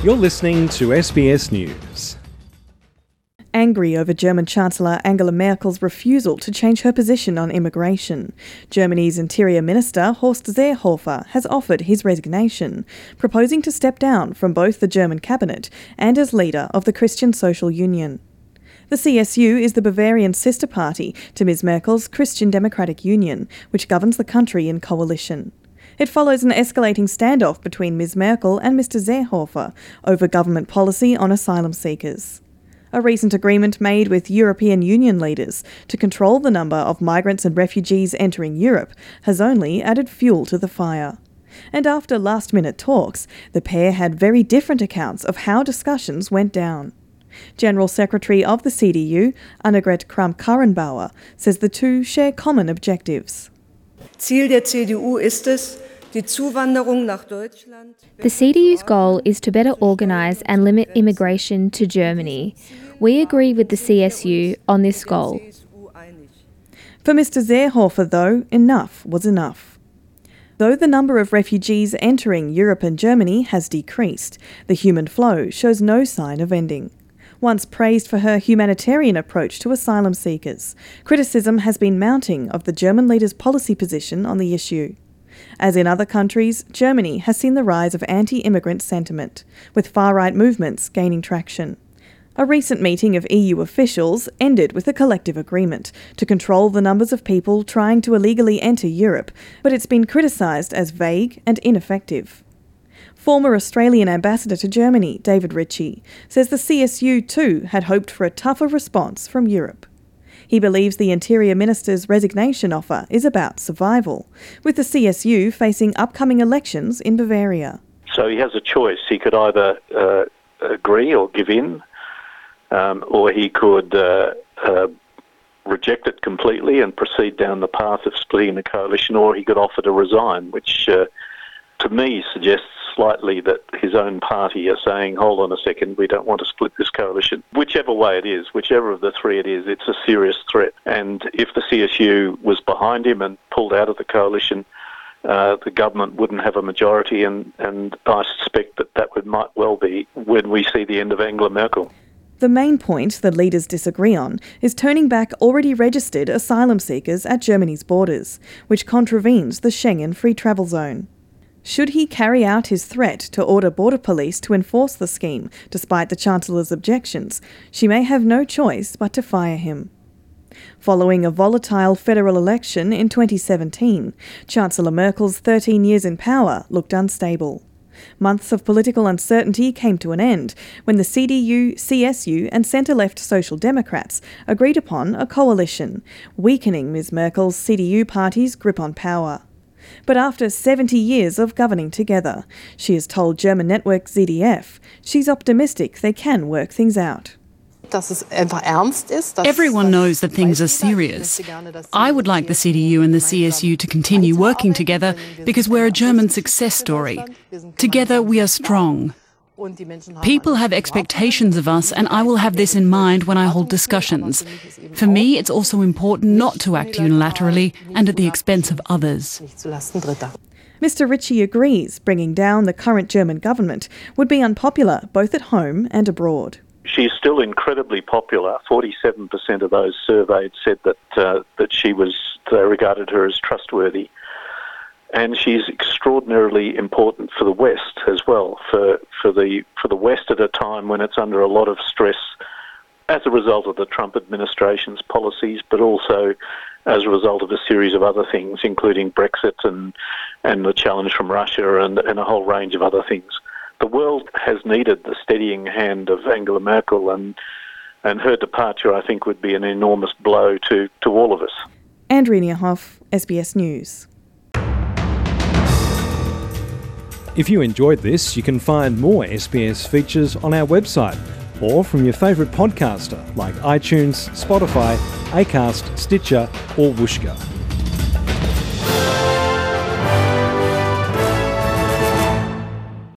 You're listening to SBS News. Angry over German Chancellor Angela Merkel's refusal to change her position on immigration, Germany's Interior Minister Horst Seehofer has offered his resignation, proposing to step down from both the German cabinet and as leader of the Christian Social Union. The CSU is the Bavarian sister party to Ms Merkel's Christian Democratic Union, which governs the country in coalition. It follows an escalating standoff between Ms Merkel and Mr Seehofer over government policy on asylum seekers. A recent agreement made with European Union leaders to control the number of migrants and refugees entering Europe has only added fuel to the fire. And after last-minute talks, the pair had very different accounts of how discussions went down. General Secretary of the CDU, Annegret Kramp-Karrenbauer, says the two share common objectives. Ziel der CDU ist es, die Zuwanderung nach Deutschland. The CDU's goal is to better organise and limit immigration to Germany. We agree with the CSU on this goal. For Mr Seehofer, though, enough was enough. Though the number of refugees entering Europe and Germany has decreased, the human flow shows no sign of ending. Once praised for her humanitarian approach to asylum seekers, criticism has been mounting of the German leader's policy position on the issue. As in other countries, Germany has seen the rise of anti-immigrant sentiment, with far-right movements gaining traction. A recent meeting of EU officials ended with a collective agreement to control the numbers of people trying to illegally enter Europe, but it's been criticised as vague and ineffective. Former Australian ambassador to Germany, David Ritchie, says the CSU too had hoped for a tougher response from Europe. He believes the Interior Minister's resignation offer is about survival, with the CSU facing upcoming elections in Bavaria. So he has a choice. He could either agree or give in, or he could reject it completely and proceed down the path of splitting the coalition, or he could offer to resign, which to me suggests slightly that his own party are saying, hold on a second, we don't want to split this coalition. Whichever way it is, whichever of the three it is, it's a serious threat. And if the CSU was behind him and pulled out of the coalition, the government wouldn't have a majority, and I suspect that might well be when we see the end of Angela Merkel. The main point the leaders disagree on is turning back already registered asylum seekers at Germany's borders, which contravenes the Schengen free travel zone. Should he carry out his threat to order border police to enforce the scheme, despite the Chancellor's objections, she may have no choice but to fire him. Following a volatile federal election in 2017, Chancellor Merkel's 13 years in power looked unstable. Months of political uncertainty came to an end when the CDU, CSU and centre-left Social Democrats agreed upon a coalition, weakening Ms Merkel's CDU party's grip on power. But after 70 years of governing together, she has told German network ZDF she's optimistic they can work things out. Everyone knows that things are serious. I would like the CDU and the CSU to continue working together because we're a German success story. Together we are strong. People have expectations of us, and I will have this in mind when I hold discussions. For me, it's also important not to act unilaterally and at the expense of others. Mr Ritchie agrees bringing down the current German government would be unpopular both at home and abroad. She's still incredibly popular. 47% of those surveyed said that they regarded her as trustworthy. And she's extraordinarily important for the West as well, for the West at a time when it's under a lot of stress as a result of the Trump administration's policies, but also as a result of a series of other things, including Brexit and the challenge from Russia and a whole range of other things. The world has needed the steadying hand of Angela Merkel, and her departure, I think, would be an enormous blow to all of us. Andrea Niehoff, SBS News. If you enjoyed this, you can find more SBS features on our website or from your favourite podcaster like iTunes, Spotify, Acast, Stitcher or Whooshkaa.